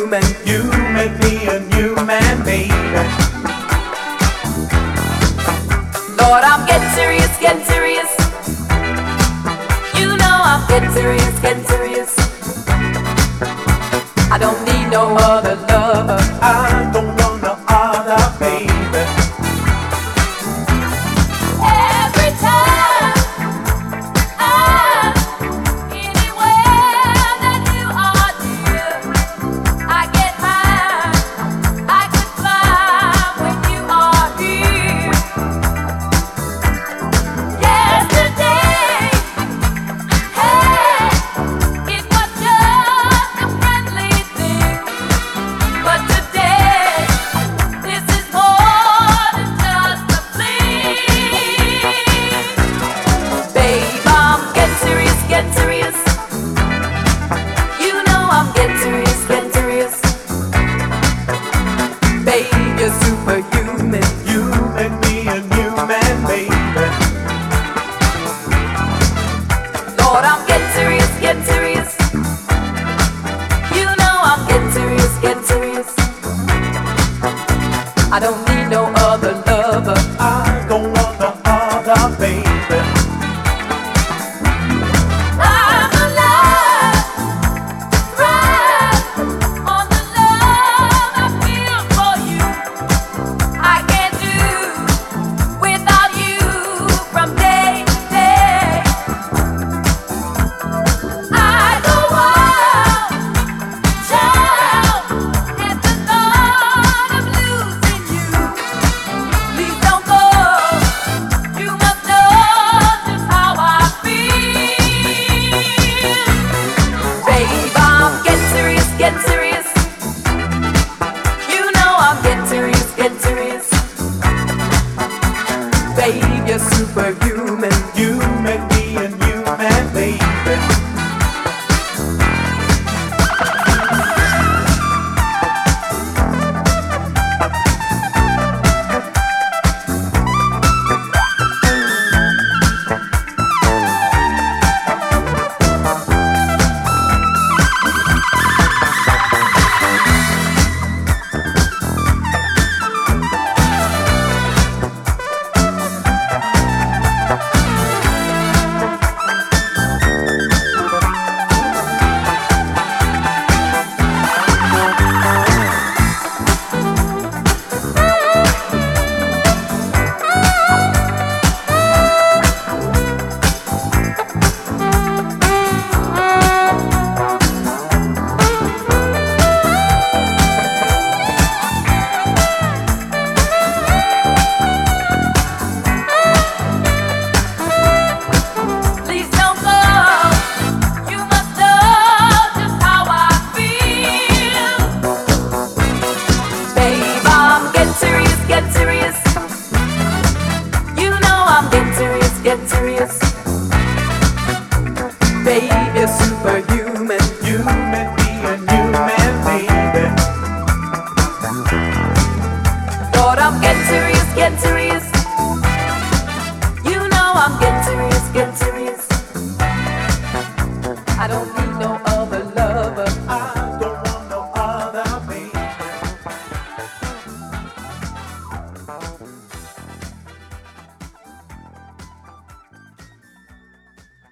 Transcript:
superhuman. You make me a new man, baby. Lord, I'm getting serious, getting serious. You know I'm getting serious, getting serious. I don't need no other lover. I don't want no other, baby. Every time I'm anywhere that you are dear, I get high, I could fly when you are here. Yesterday, hey, it was just a friendly thing, but today, this is more than just a fling. Babe, I'm getting serious, getting serious. You know I'm getting serious, getting serious. Babe, you're superhuman. You make me a new man, baby. Lord, I'm getting serious, getting serious. You know I'm getting serious, getting serious. I don't need no other lover. I don't want no other, baby. I'm alive, thrive on the love I feel for you. I can't do without you from day to day. I go wild, child, at the thought of losing you. Please don't go. You must know just how I feel. Babe, I'm getting serious, getting serious. You know I'm getting serious, getting serious. Babe, you're superhuman. You make me a new man, baby. Please don't go. You must know just how I feel. Babe, I'm getting serious, getting serious. You know I'm getting serious, getting serious. Babe, you're superhuman. You make me a new man, baby. Lord, I'm getting serious, getting serious.